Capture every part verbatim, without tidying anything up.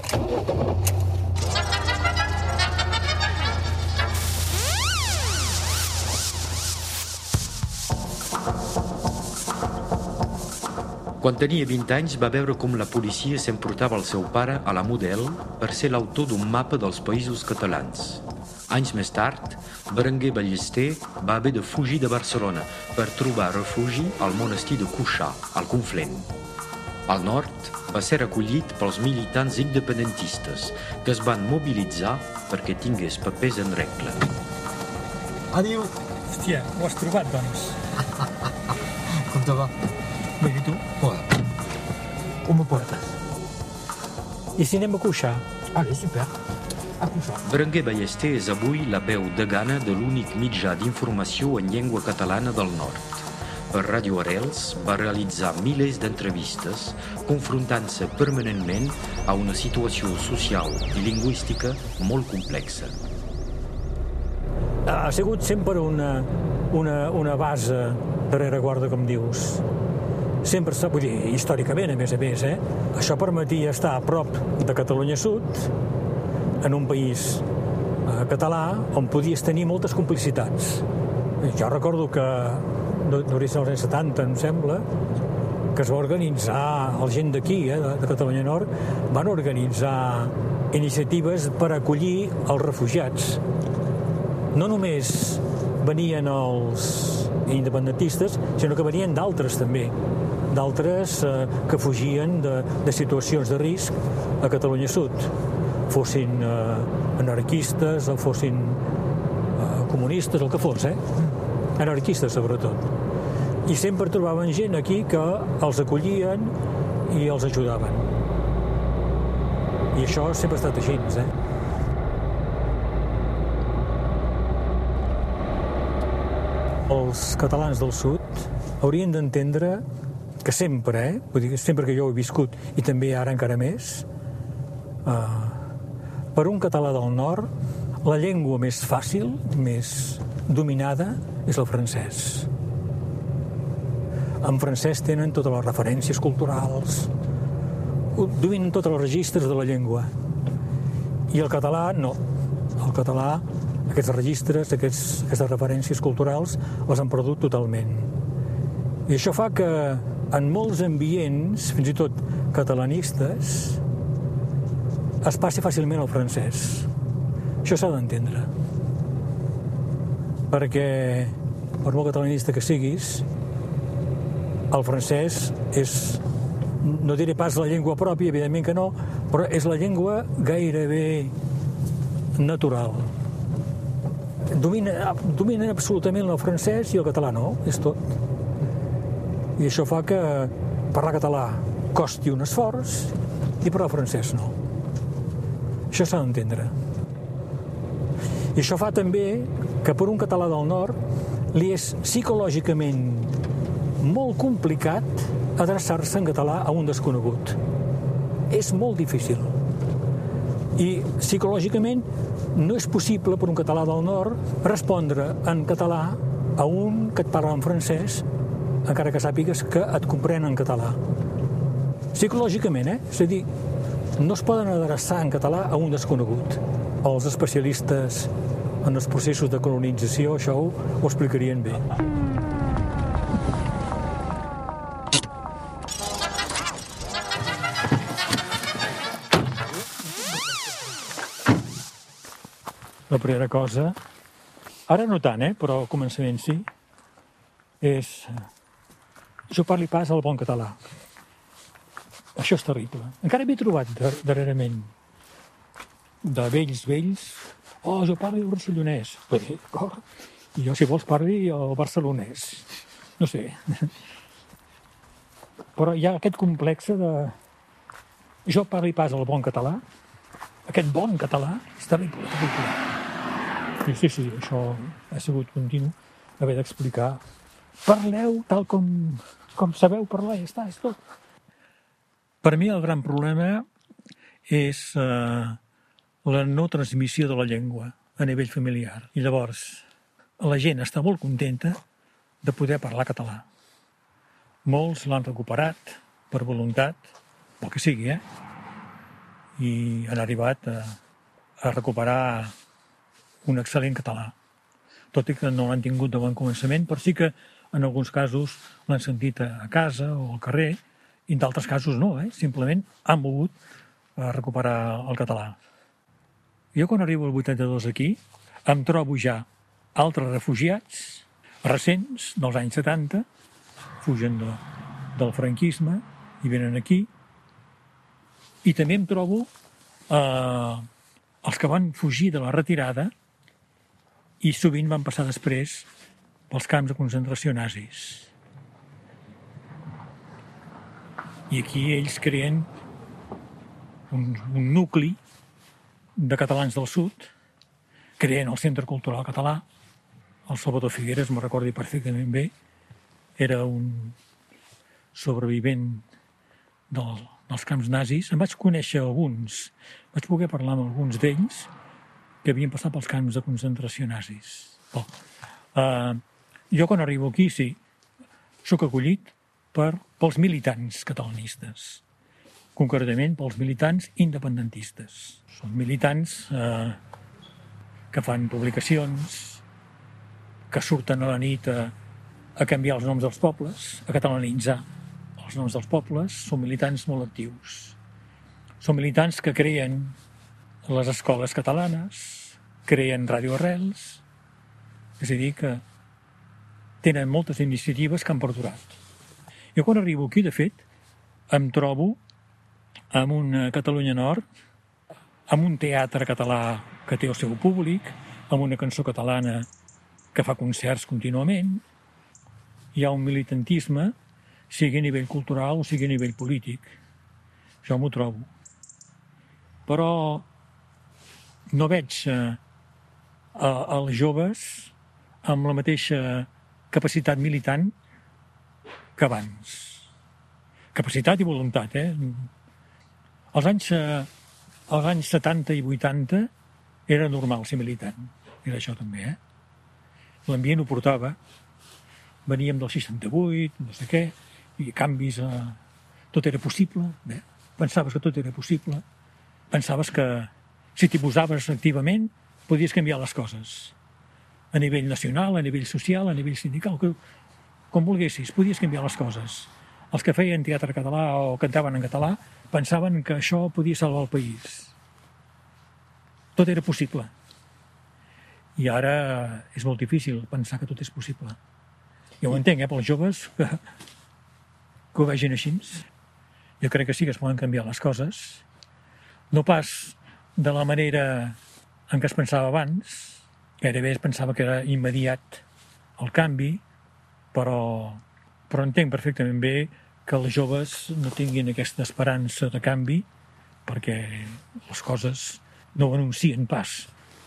Quan tenia vint anys va veure com la policia s'emportava el seu pare a la Model per ser l'autor d'un mapa dels països catalans. Anys més tard, Berenguer Ballester va haver de fugir de Barcelona per trobar refugi al monestir de Cuixà, al Conflent. Al nord va ser recollit pels militants independentistes que es van mobilitzar perquè tingués papers en regla. Adéu! Hòstia, ho has trobat, doncs? Com te va? Bé, i tu? Hola. On me portes? I si anem a Cuixà? Allez, super. A Cuixà. Berenguer Ballester és avui la veu de gana de l'únic mitjà d'informació en llengua catalana del nord. Per Ràdio Arrels va realitzar milers d'entrevistes, confrontant-se permanentment a una situació social i lingüística molt complexa. Ha sigut sempre una, una, una base de rereguarda, com dius. Sempre està, vull dir, històricament, a més a més, eh? Això permetia estar a prop de Catalunya Sud, en un país eh, català, on podies tenir moltes complicitats. Jo recordo que, d'origen dels anys setanta, em sembla, que es va organitzar, la gent d'aquí, eh, de, de Catalunya Nord, van organitzar iniciatives per acollir els refugiats. No només venien els independentistes, sinó que venien d'altres també, d'altres eh, que fugien de, de situacions de risc a Catalunya Sud, fossin eh, anarquistes o fossin eh, comunistes, el que fos, eh? Anarquistes, sobretot. I sempre trobaven gent aquí que els acollien i els ajudaven. I això sempre ha estat així, eh? Els catalans del sud haurien d'entendre que sempre, eh, vull dir, sempre que jo ho he viscut, i també ara encara més, eh, per un català del nord, la llengua més fàcil, més dominada, és el francès. En francès tenen totes les referències culturals, dominen tots els registres de la llengua. I el català, no. El català, aquests registres, aquests, aquestes referències culturals, les han perdut totalment. I això fa que en molts ambients, fins i tot catalanistes, es passi fàcilment al francès. Això s'ha d'entendre. Perquè, per molt catalanista que siguis, el francès és, no diré pas la llengua pròpia, evidentment que no, però és la llengua gairebé natural. Domina, dominen absolutament el francès i el català no, és tot. I això fa que parlar català costi un esforç i parlar francès no. Això s'ha d'entendre. I això fa també que per un català del nord li és psicològicament molt complicat adreçar-se en català a un desconegut. És molt difícil. I psicològicament no és possible per un català del nord respondre en català a un que et parla en francès, encara que sàpigues que et comprèn en català. Psicològicament, eh? És a dir, no es poden adreçar en català a un desconegut. Els especialistes en els processos de colonització això ho, ho explicarien bé. La primera cosa, ara no tant, eh, però al començament sí, és jo parli pas el bon català. Això és terrible. Encara m'he trobat darrerament de vells, vells, oh, jo parli el barcelonès. Bé, d'acord. I jo, si vols, parli el barcelonès. No sé. Però hi ha aquest complex de jo parli pas el bon català. Aquest bon català és terrible, terrible. Sí, sí, sí, això ha sigut continu, haver d'explicar. Parleu tal com, com sabeu parlar, ja està, és tot. Per mi el gran problema és eh, la no transmissió de la llengua a nivell familiar. I llavors la gent està molt contenta de poder parlar català. Molts l'han recuperat per voluntat, el que sigui, eh? i han arribat a, a recuperar un excel·lent català. Tot i que no l'han tingut de bon començament, però sí que en alguns casos l'han sentit a casa o al carrer, i en d'altres casos no, eh? Simplement han volgut recuperar el català. Jo quan arribo al vuitanta-dos aquí em trobo ja altres refugiats recents dels anys setanta, fugen de, del franquisme i venen aquí, i també em trobo eh, els que van fugir de la retirada i sovint van passar després pels camps de concentració nazis. I aquí ells creen un, un nucli de catalans del sud, creen el Centre Cultural Català. El Salvador Figueres, me'n recordo perfectament bé, era un sobrevivent del, dels camps nazis. Em vaig conèixer alguns, vaig poder parlar amb alguns d'ells que havien passat pels camps de concentració nazis. Oh. Uh, jo quan arribo aquí, sí, sóc acollit per, pels militants catalanistes, concretament pels militants independentistes. Són militants eh, que fan publicacions, que surten a la nit a, a canviar els noms dels pobles, a catalanitzar els noms dels pobles. Són militants molt actius. Són militants que creen les escoles catalanes, creen Ràdio Arrels, és a dir, que tenen moltes iniciatives que han perdurat. Jo quan arribo aquí, de fet, em trobo amb una Catalunya Nord, amb un teatre català que té el seu públic, amb una cançó catalana que fa concerts contínuament. Hi ha un militantisme, sigui a nivell cultural o sigui a nivell polític. Jo m'ho trobo. Però no veig eh, els joves amb la mateixa capacitat militant que abans. Capacitat i voluntat, eh? Als anys, eh, als anys setanta i vuitanta era normal ser militant. Era això també, eh? L'ambient ho portava. Veníem del seixanta-vuit, no sé què, i canvis, eh, tot era possible. Bé, pensaves que tot era possible. Pensaves que si t'hi posaves activament podies canviar les coses. A nivell nacional, a nivell social, a nivell sindical, que, com volguessis, podies canviar les coses. Els que feien teatre català o cantaven en català pensaven que això podia salvar el país. Tot era possible. I ara és molt difícil pensar que tot és possible. Jo ho entenc, eh, pels joves que, que ho vegin així. Jo crec que sí que es poden canviar les coses. No pas de la manera en què es pensava abans. Gairebé es pensava que era immediat el canvi, però, però entenc perfectament bé que els joves no tinguin aquesta esperança de canvi perquè les coses no ho anuncien pas.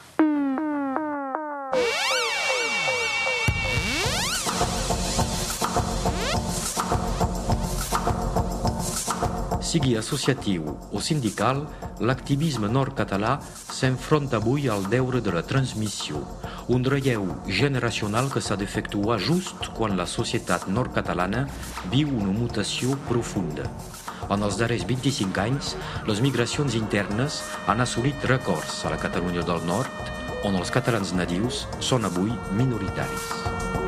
Sigui associatiu o sindical, l'activisme nord-català s'enfronta avui al deure de la transmissió, un relleu generacional que s'ha d'efectuar just quan la societat nord-catalana viu una mutació profunda. En els darrers vint-i-cinc anys, les migracions internes han assolit rècords a la Catalunya del Nord, on els catalans nadius són avui minoritaris.